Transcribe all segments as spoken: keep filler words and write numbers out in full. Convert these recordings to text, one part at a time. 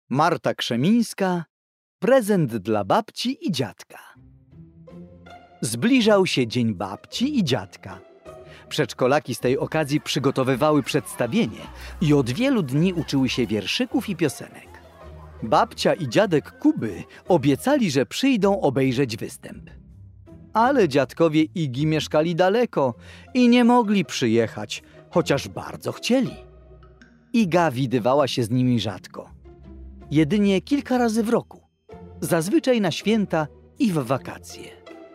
Marta Krzemińska. Prezent dla babci i dziadka. Zbliżał się dzień babci i dziadka. Przedszkolaki z tej okazji przygotowywały przedstawienie i od wielu dni uczyły się wierszyków i piosenek. Babcia i dziadek Kuby obiecali, że przyjdą obejrzeć występ. Ale dziadkowie Igi mieszkali daleko i nie mogli przyjechać, chociaż bardzo chcieli. Iga widywała się z nimi rzadko. Jedynie kilka razy w roku. Zazwyczaj na święta i w wakacje.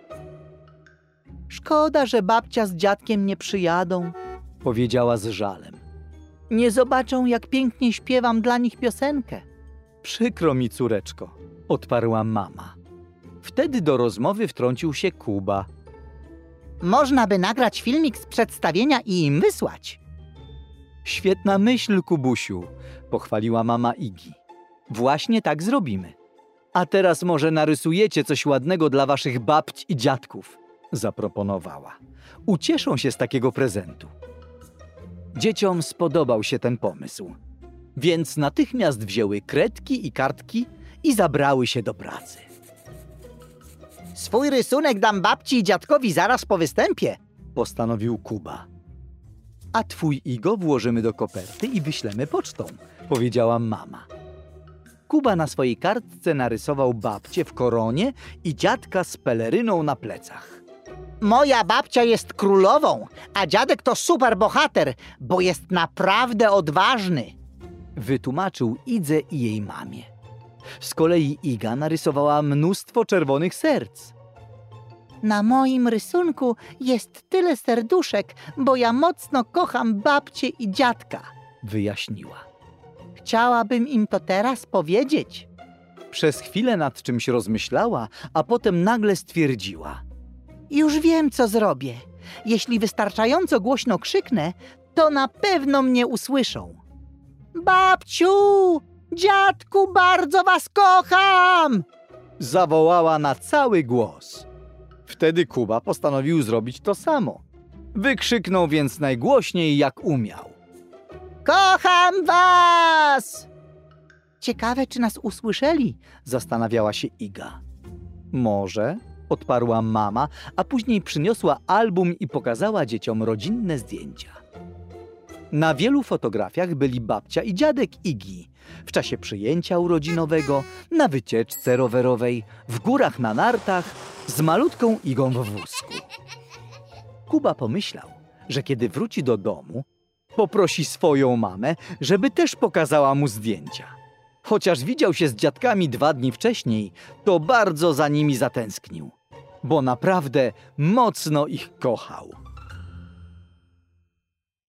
Szkoda, że babcia z dziadkiem nie przyjadą, powiedziała z żalem. Nie zobaczą, jak pięknie śpiewam dla nich piosenkę. Przykro mi, córeczko, odparła mama. Wtedy do rozmowy wtrącił się Kuba. Można by nagrać filmik z przedstawienia i im wysłać. Świetna myśl, Kubusiu, pochwaliła mama Igi. Właśnie tak zrobimy. A teraz może narysujecie coś ładnego dla waszych babć i dziadków, zaproponowała. Ucieszą się z takiego prezentu. Dzieciom spodobał się ten pomysł, więc natychmiast wzięły kredki i kartki i zabrały się do pracy. Swój rysunek dam babci i dziadkowi zaraz po występie, postanowił Kuba. A twój, Igo, włożymy do koperty i wyślemy pocztą, powiedziała mama. Kuba na swojej kartce narysował babcię w koronie i dziadka z peleryną na plecach. Moja babcia jest królową, a dziadek to superbohater, bo jest naprawdę odważny, wytłumaczył Idze i jej mamie. Z kolei Iga narysowała mnóstwo czerwonych serc. Na moim rysunku jest tyle serduszek, bo ja mocno kocham babcię i dziadka, wyjaśniła. Chciałabym im to teraz powiedzieć. Przez chwilę nad czymś rozmyślała, a potem nagle stwierdziła. Już wiem, co zrobię. Jeśli wystarczająco głośno krzyknę, to na pewno mnie usłyszą. Babciu, dziadku, bardzo was kocham! Zawołała na cały głos. Wtedy Kuba postanowił zrobić to samo. Wykrzyknął więc najgłośniej, jak umiał. Kocham was! Ciekawe, czy nas usłyszeli, zastanawiała się Iga. Może, odparła mama, a później przyniosła album i pokazała dzieciom rodzinne zdjęcia. Na wielu fotografiach byli babcia i dziadek Igi. W czasie przyjęcia urodzinowego, na wycieczce rowerowej, w górach na nartach, z malutką Igą w wózku. Kuba pomyślał, że kiedy wróci do domu, poprosi swoją mamę, żeby też pokazała mu zdjęcia. Chociaż widział się z dziadkami dwa dni wcześniej, to bardzo za nimi zatęsknił, bo naprawdę mocno ich kochał.